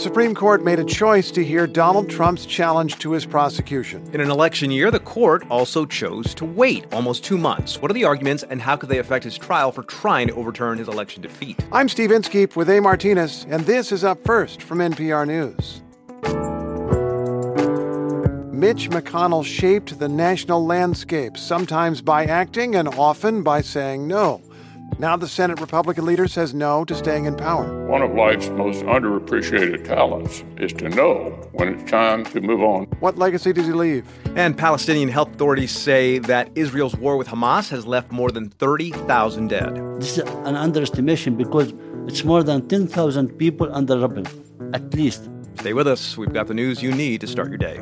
Supreme Court made a choice to hear Donald Trump's challenge to his prosecution. In an election year, the court also chose to wait almost 2 months. What are the arguments, and how could they affect his trial for trying to overturn his election defeat? I'm Steve Inskeep with A. Martinez, and this is Up First from NPR News. Mitch McConnell shaped the national landscape, sometimes by acting and often by saying no. Now the Senate Republican leader says no to staying in power. One of life's most underappreciated talents is to know when it's time to move on. What legacy does he leave? And Palestinian health authorities say that Israel's war with Hamas has left more than 30,000 dead. This is an underestimation because it's more than 10,000 people under rubble, at least. Stay with us. We've got the news you need to start your day.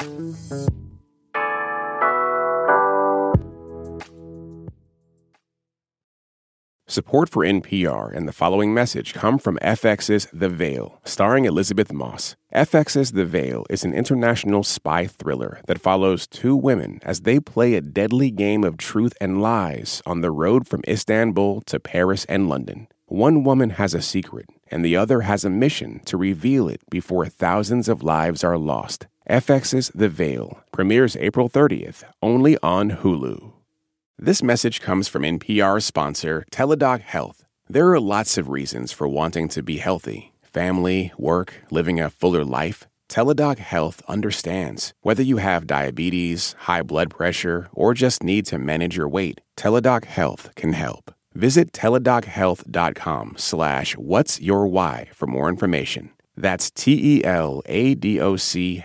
Support for NPR and the following message come from FX's The Veil, starring Elizabeth Moss. FX's The Veil is an international spy thriller that follows two women as they play a deadly game of truth and lies on the road from Istanbul to Paris and London. One woman has a secret, and the other has a mission to reveal it before thousands of lives are lost. FX's The Veil premieres April 30th, only on Hulu. This message comes from NPR sponsor Teladoc Health. There are lots of reasons for wanting to be healthy. Family, work, living a fuller life. Teladoc Health understands. Whether you have diabetes, high blood pressure, or just need to manage your weight, Teladoc Health can help. Visit teladochealth.com/whatsyourwhy for more information. That's TELADOC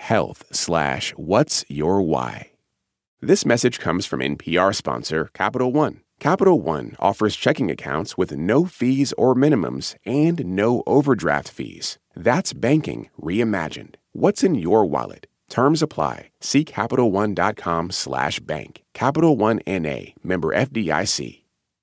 health/whatsyourwhy. This message comes from NPR sponsor Capital One. Capital One offers checking accounts with no fees or minimums and no overdraft fees. That's banking reimagined. What's in your wallet? Terms apply. See CapitalOne.com/bank. Capital One N.A., member FDIC.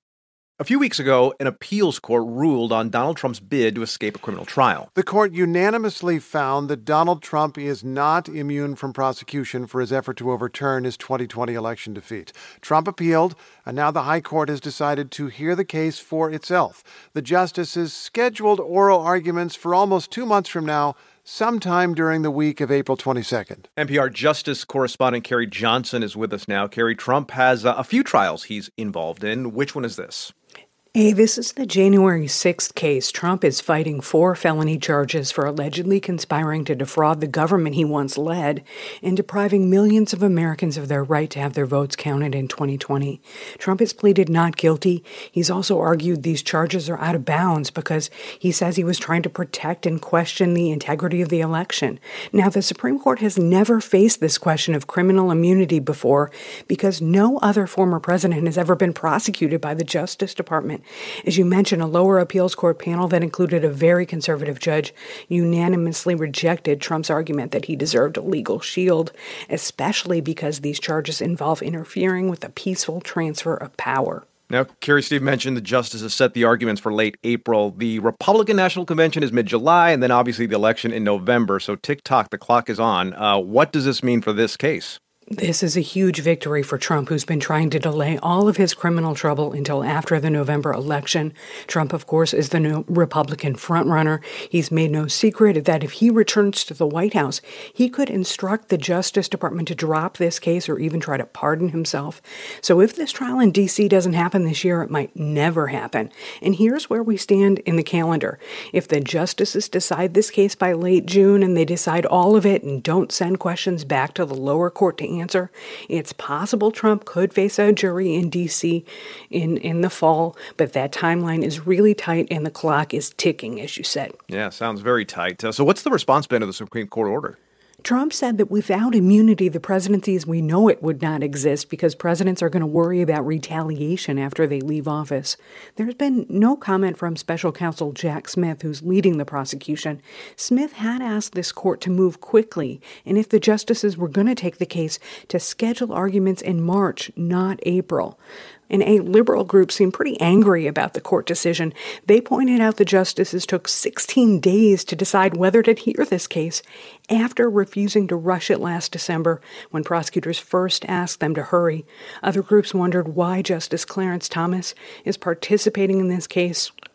A few weeks ago, an appeals court ruled on Donald Trump's bid to escape a criminal trial. The court unanimously found that Donald Trump is not immune from prosecution for his effort to overturn his 2020 election defeat. Trump appealed, and now the High Court has decided to hear the case for itself. The justices scheduled oral arguments for almost 2 months from now, sometime during the week of April 22nd. NPR Justice correspondent Carrie Johnson is with us now. Carrie, Trump has a few trials he's involved in. Which one is this? Hey, this is the January 6th case. Trump is fighting 4 felony charges for allegedly conspiring to defraud the government he once led and depriving millions of Americans of their right to have their votes counted in 2020. Trump has pleaded not guilty. He's also argued these charges are out of bounds because he says he was trying to protect and question the integrity of the election. Now, the Supreme Court has never faced this question of criminal immunity before because no other former president has ever been prosecuted by the Justice Department. As you mentioned, a lower appeals court panel that included a very conservative judge unanimously rejected Trump's argument that he deserved a legal shield, especially because these charges involve interfering with the peaceful transfer of power. Now, Carrie, Steve mentioned the justices set the arguments for late April. The Republican National Convention is mid-July, and then obviously the election in November. So tick-tock, the clock is on. What does this mean for this case? This is a huge victory for Trump, who's been trying to delay all of his criminal trouble until after the November election. Trump, of course, is the new Republican frontrunner. He's made no secret that if he returns to the White House, he could instruct the Justice Department to drop this case or even try to pardon himself. So if this trial in D.C. doesn't happen this year, it might never happen. And here's where we stand in the calendar. If the justices decide this case by late June and they decide all of it and don't send questions back to the lower court to answer, it's possible Trump could face a jury in D.C. in the fall, but that timeline is really tight and the clock is ticking, as you said. Yeah, sounds very tight. So what's the response been to the Supreme Court order? Trump said that without immunity, the presidency as we know it would not exist because presidents are going to worry about retaliation after they leave office. There's been no comment from special counsel Jack Smith, who's leading the prosecution. Smith had asked this court to move quickly, and if the justices were going to take the case, to schedule arguments in March, not April. And a liberal group seemed pretty angry about the court decision. They pointed out the justices took 16 days to decide whether to hear this case after refusing to rush it last December when prosecutors first asked them to hurry. Other groups wondered why Justice Clarence Thomas is participating in this case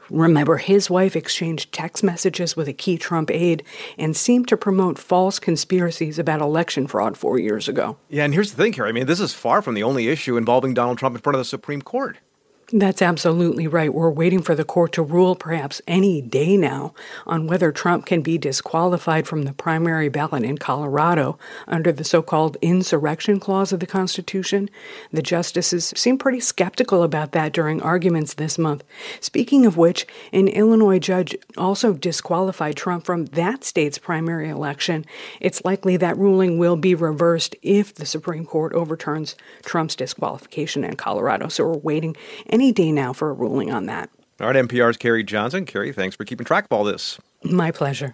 Remember, his wife exchanged text messages with a key Trump aide and seemed to promote false conspiracies about election fraud 4 years ago. Yeah, and here's the thing, Carrie. I mean, this is far from the only issue involving Donald Trump in front of the Supreme Court. That's absolutely right. We're waiting for the court to rule perhaps any day now on whether Trump can be disqualified from the primary ballot in Colorado under the so-called insurrection clause of the Constitution. The justices seem pretty skeptical about that during arguments this month. Speaking of which, an Illinois judge also disqualified Trump from that state's primary election. It's likely that ruling will be reversed if the Supreme Court overturns Trump's disqualification in Colorado. So we're waiting any day now for a ruling on that. All right, NPR's Carrie Johnson. Carrie, thanks for keeping track of all this. My pleasure.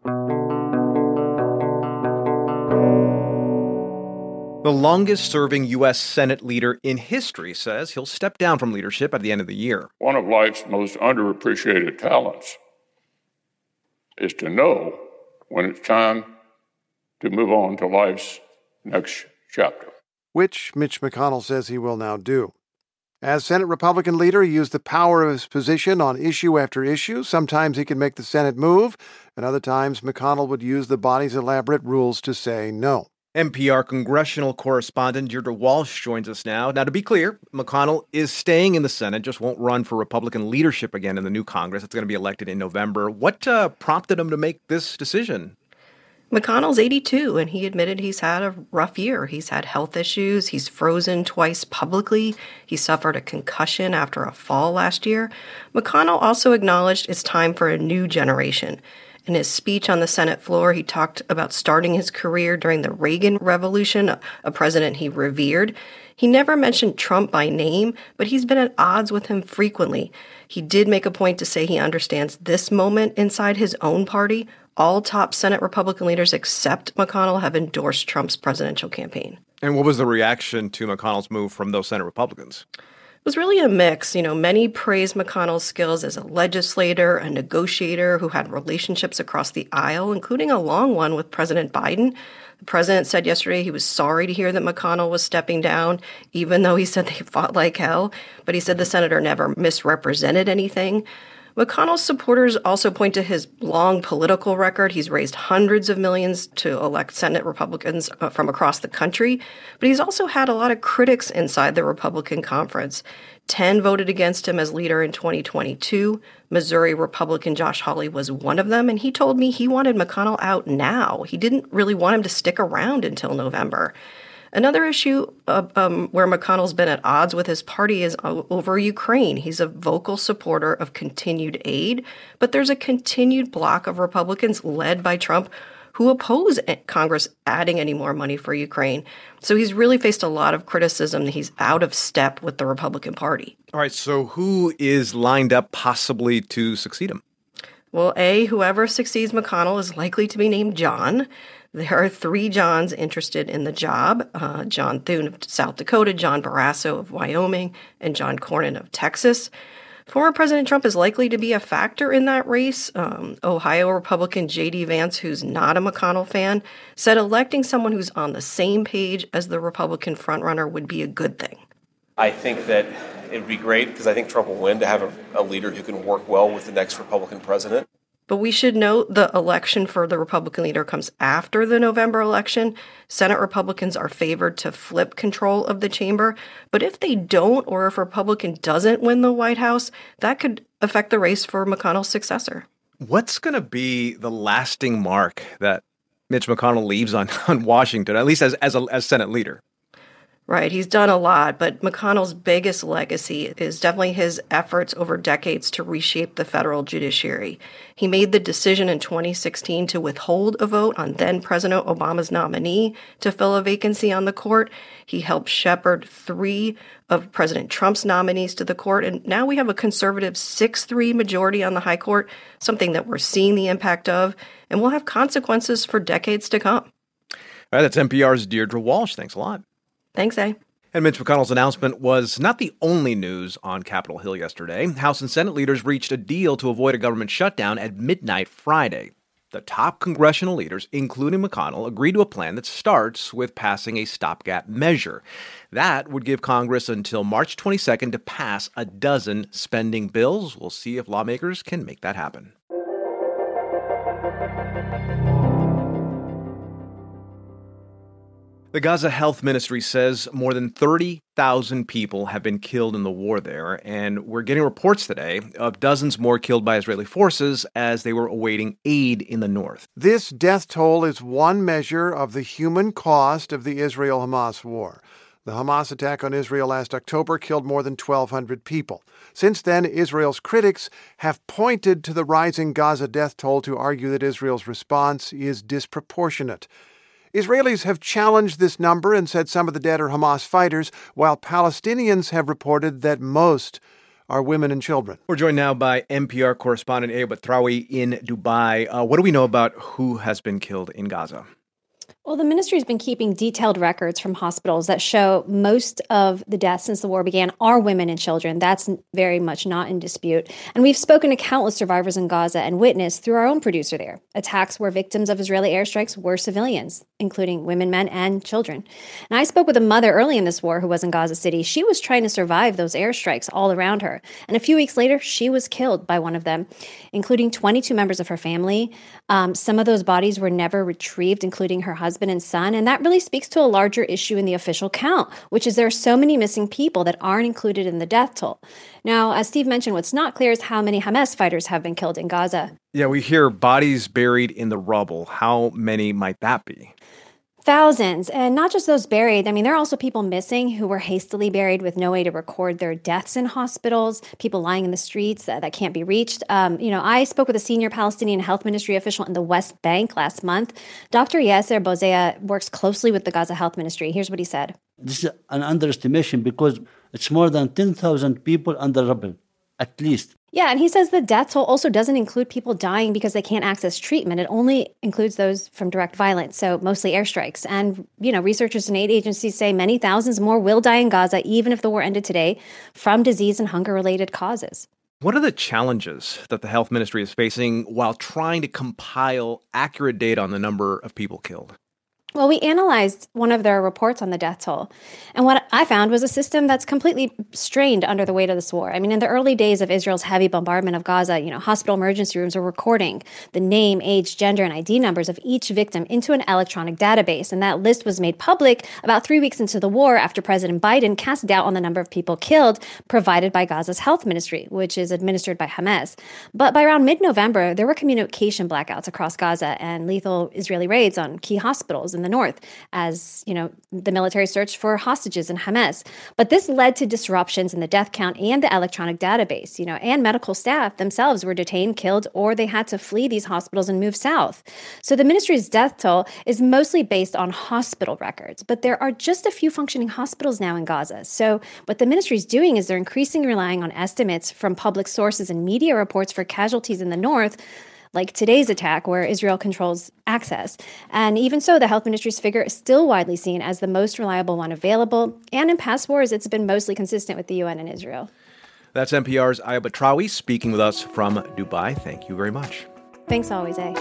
The longest-serving U.S. Senate leader in history says he'll step down from leadership at the end of the year. One of life's most underappreciated talents is to know when it's time to move on to life's next chapter. Which Mitch McConnell says he will now do. As Senate Republican leader, he used the power of his position on issue after issue. Sometimes he could make the Senate move, and other times McConnell would use the body's elaborate rules to say no. NPR congressional correspondent Deirdre Walsh joins us now. Now, to be clear, McConnell is staying in the Senate, just won't run for Republican leadership again in the new Congress. It's going to be elected in November. What prompted him to make this decision? McConnell's 82, and he admitted he's had a rough year. He's had health issues. He's frozen twice publicly. He suffered a concussion after a fall last year. McConnell also acknowledged it's time for a new generation. In his speech on the Senate floor, he talked about starting his career during the Reagan Revolution, a president he revered. He never mentioned Trump by name, but he's been at odds with him frequently. He did make a point to say he understands this moment inside his own party. All top Senate Republican leaders except McConnell have endorsed Trump's presidential campaign. And what was the reaction to McConnell's move from those Senate Republicans? It was really a mix. Many praised McConnell's skills as a legislator, a negotiator who had relationships across the aisle, including a long one with President Biden. The president said yesterday he was sorry to hear that McConnell was stepping down, even though he said they fought like hell. But he said the senator never misrepresented anything. McConnell's supporters also point to his long political record. He's raised hundreds of millions to elect Senate Republicans from across the country, but he's also had a lot of critics inside the Republican conference. 10 voted against him as leader in 2022. Missouri Republican Josh Hawley was one of them, and he told me he wanted McConnell out now. He didn't really want him to stick around until November. Another issue where McConnell's been at odds with his party is over Ukraine. He's a vocal supporter of continued aid, but there's a continued bloc of Republicans led by Trump who oppose Congress adding any more money for Ukraine. So he's really faced a lot of criticism that he's out of step with the Republican Party. All right, so who is lined up possibly to succeed him? Well, whoever succeeds McConnell is likely to be named John. There are 3 Johns interested in the job, John Thune of South Dakota, John Barrasso of Wyoming, and John Cornyn of Texas. Former President Trump is likely to be a factor in that race. Ohio Republican J.D. Vance, who's not a McConnell fan, said electing someone who's on the same page as the Republican frontrunner would be a good thing. I think that it would be great, because I think Trump will win, to have a leader who can work well with the next Republican president. But we should note the election for the Republican leader comes after the November election. Senate Republicans are favored to flip control of the chamber. But if they don't, or if a Republican doesn't win the White House, that could affect the race for McConnell's successor. What's going to be the lasting mark that Mitch McConnell leaves on Washington, at least as Senate leader? Right. He's done a lot, but McConnell's biggest legacy is definitely his efforts over decades to reshape the federal judiciary. He made the decision in 2016 to withhold a vote on then-President Obama's nominee to fill a vacancy on the court. He helped shepherd 3 of President Trump's nominees to the court, and now we have a conservative 6-3 majority on the high court, something that we're seeing the impact of, and will have consequences for decades to come. All right, that's NPR's Deirdre Walsh. Thanks a lot. Thanks, A. And Mitch McConnell's announcement was not the only news on Capitol Hill yesterday. House and Senate leaders reached a deal to avoid a government shutdown at midnight Friday. The top congressional leaders, including McConnell, agreed to a plan that starts with passing a stopgap measure. That would give Congress until March 22nd to pass a dozen spending bills. We'll see if lawmakers can make that happen. The Gaza Health Ministry says more than 30,000 people have been killed in the war there, and we're getting reports today of dozens more killed by Israeli forces as they were awaiting aid in the north. This death toll is one measure of the human cost of the Israel-Hamas war. The Hamas attack on Israel last October killed more than 1,200 people. Since then, Israel's critics have pointed to the rising Gaza death toll to argue that Israel's response is disproportionate. Israelis have challenged this number and said some of the dead are Hamas fighters, while Palestinians have reported that most are women and children. We're joined now by NPR correspondent Ayub Traoui in Dubai. What do we know about who has been killed in Gaza? Well, the ministry has been keeping detailed records from hospitals that show most of the deaths since the war began are women and children. That's very much not in dispute. And we've spoken to countless survivors in Gaza and witnessed through our own producer there attacks where victims of Israeli airstrikes were civilians, including women, men, and children. And I spoke with a mother early in this war who was in Gaza City. She was trying to survive those airstrikes all around her. And a few weeks later, she was killed by one of them, including 22 members of her family. Some of those bodies were never retrieved, including her husband and son, and that really speaks to a larger issue in the official count, which is there are so many missing people that aren't included in the death toll. Now, as Steve mentioned, what's not clear is how many Hamas fighters have been killed in Gaza. Yeah, we hear bodies buried in the rubble. How many might that be? Thousands, and not just those buried. I mean, there are also people missing who were hastily buried with no way to record their deaths in hospitals, people lying in the streets that can't be reached. I spoke with a senior Palestinian health ministry official in the West Bank last month. Dr. Yasser Bozea works closely with the Gaza Health Ministry. Here's what he said. This is an underestimation because it's more than 10,000 people under rubble, at least. Yeah, and he says the death toll also doesn't include people dying because they can't access treatment. It only includes those from direct violence, so mostly airstrikes. And, researchers and aid agencies say many thousands more will die in Gaza, even if the war ended today, from disease and hunger-related causes. What are the challenges that the health ministry is facing while trying to compile accurate data on the number of people killed? Well, we analyzed one of their reports on the death toll, and what I found was a system that's completely strained under the weight of this war. I mean, in the early days of Israel's heavy bombardment of Gaza, hospital emergency rooms were recording the name, age, gender, and ID numbers of each victim into an electronic database, and that list was made public about 3 weeks into the war after President Biden cast doubt on the number of people killed provided by Gaza's health ministry, which is administered by Hamas. But by around mid-November, there were communication blackouts across Gaza and lethal Israeli raids on key hospitals in the north as, the military searched for hostages in Hamas. But this led to disruptions in the death count and the electronic database, and medical staff themselves were detained, killed, or they had to flee these hospitals and move south. So the ministry's death toll is mostly based on hospital records, but there are just a few functioning hospitals now in Gaza. So what the ministry is doing is they're increasingly relying on estimates from public sources and media reports for casualties in the north, like today's attack where Israel controls access. And even so, the health ministry's figure is still widely seen as the most reliable one available. And in past wars, it's been mostly consistent with the UN and Israel. That's NPR's Ayub Traoui speaking with us from Dubai. Thank you very much. Thanks always, eh?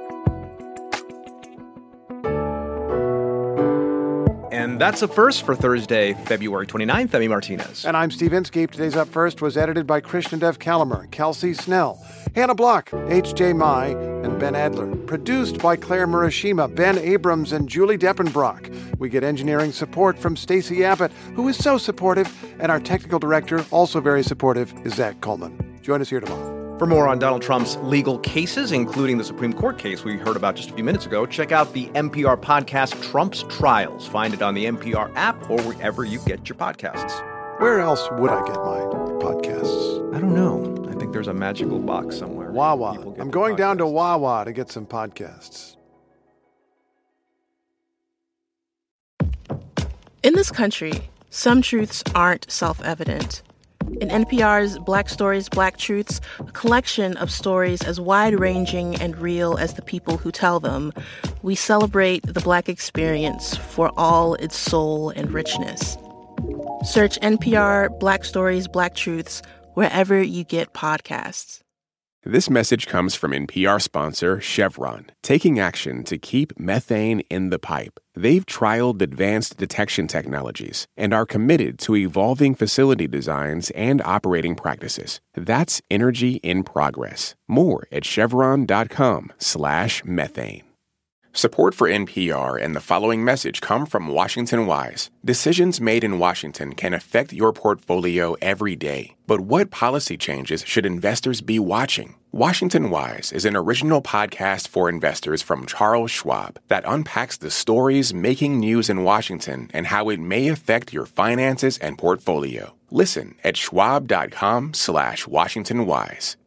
And that's Up First for Thursday, February 29th. I'm Martinez. And I'm Steve Inskeep. Today's Up First was edited by Krishnadev Kalamer, Kelsey Snell, Hannah Block, H.J. Mai, and Ben Adler. Produced by Claire Murashima, Ben Abrams, and Julie Deppenbrock. We get engineering support from Stacey Abbott, who is so supportive, and our technical director, also very supportive, is Zach Coleman. Join us here tomorrow. For more on Donald Trump's legal cases, including the Supreme Court case we heard about just a few minutes ago, check out the NPR podcast Trump's Trials. Find it on the NPR app or wherever you get your podcasts. Where else would I get my podcasts? I don't know. I think there's a magical box somewhere. Wawa. I'm going down to Wawa to get some podcasts. In this country, some truths aren't self-evident. In NPR's Black Stories, Black Truths, a collection of stories as wide-ranging and real as the people who tell them, we celebrate the Black experience for all its soul and richness. Search NPR Black Stories, Black Truths wherever you get podcasts. This message comes from NPR sponsor Chevron, taking action to keep methane in the pipe. They've trialed advanced detection technologies and are committed to evolving facility designs and operating practices. That's energy in progress. More at chevron.com/methane. Support for NPR and the following message come from Washington Wise. Decisions made in Washington can affect your portfolio every day. But what policy changes should investors be watching? Washington Wise is an original podcast for investors from Charles Schwab that unpacks the stories making news in Washington and how it may affect your finances and portfolio. Listen at schwab.com/WashingtonWise.